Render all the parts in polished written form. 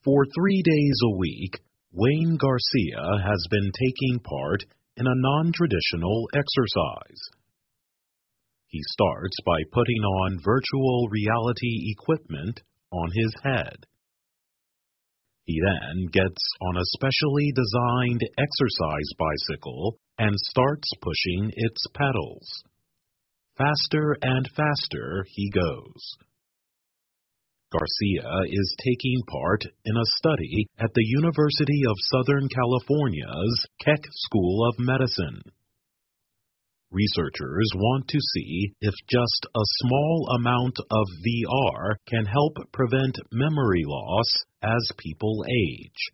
For 3 days a week, Wayne Garcia has been taking part in a non-traditional exercise. He starts by putting on virtual reality equipment on his head. He then gets on a specially designed exercise bicycle and starts pushing its pedals. Faster and faster he goes. Garcia is taking part in a study at the University of Southern California's Keck School of Medicine. Researchers want to see if just a small amount of VR can help prevent memory loss as people age.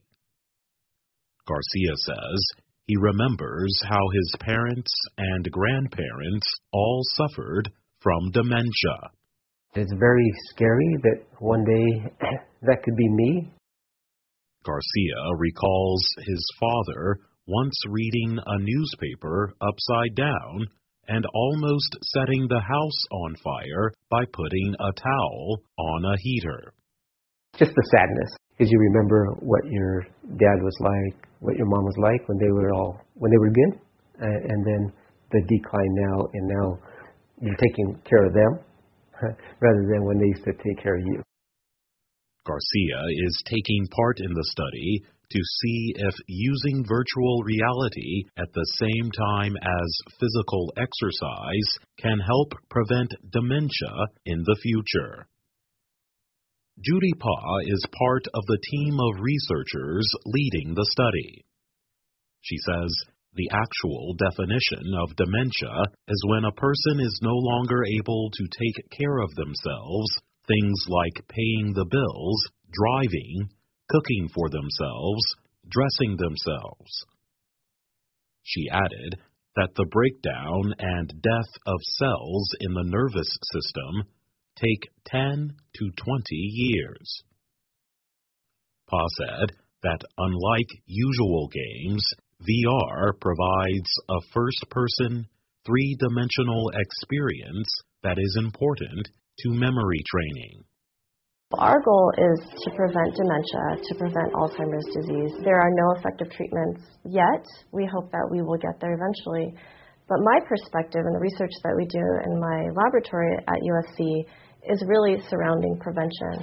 Garcia says he remembers how his parents and grandparents all suffered from dementia. It's very scary that one day that could be me. Garcia recalls his father once reading a newspaper upside down and almost setting the house on fire by putting a towel on a heater. Just the sadness, because you remember what your dad was like, what your mom was like when they were good, and then the decline now, and now you're taking care of them rather than when they used to take care of you. Garcia is taking part in the study to see if using virtual reality at the same time as physical exercise can help prevent dementia in the future. Judy Pa is part of the team of researchers leading the study. She says the actual definition of dementia is when a person is no longer able to take care of themselves, things like paying the bills, driving, cooking for themselves, dressing themselves. She added that the breakdown and death of cells in the nervous system take 10 to 20 years. Pa said that unlike usual games, VR provides a first-person, three-dimensional experience that is important to memory training. Our goal is to prevent dementia, to prevent Alzheimer's disease. There are no effective treatments yet. We hope that we will get there eventually. But my perspective and the research that we do in my laboratory at USC is really surrounding prevention.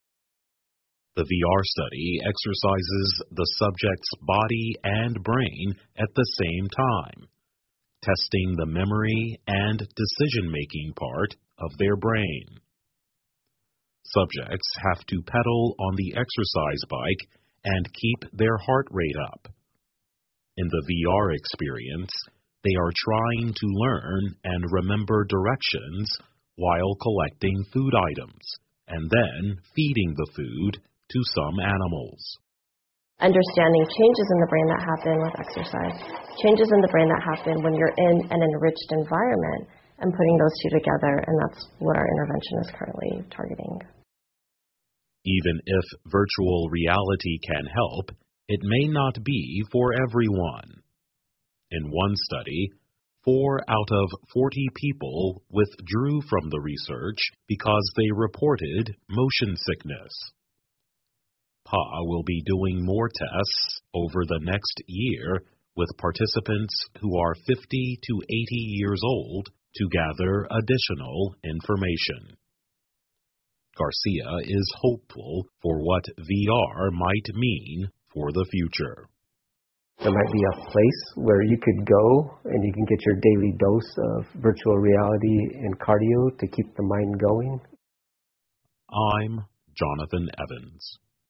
The VR study exercises the subject's body and brain at the same time, testing the memory and decision-making part of their brain. Subjects have to pedal on the exercise bike and keep their heart rate up. In the VR experience, they are trying to learn and remember directions while collecting food items and then feeding the food to some animals. Understanding changes in the brain that happen with exercise, changes in the brain that happen when you're in an enriched environment, and putting those two together, and that's what our intervention is currently targeting. Even if virtual reality can help, it may not be for everyone. In one study, 4 out of 40 people withdrew from the research because they reported motion sickness. Pa will be doing more tests over the next year with participants who are 50 to 80 years old to gather additional information. Garcia is hopeful for what VR might mean for the future. There might be a place where you could go and you can get your daily dose of virtual reality and cardio to keep the mind going. I'm Jonathan Evans.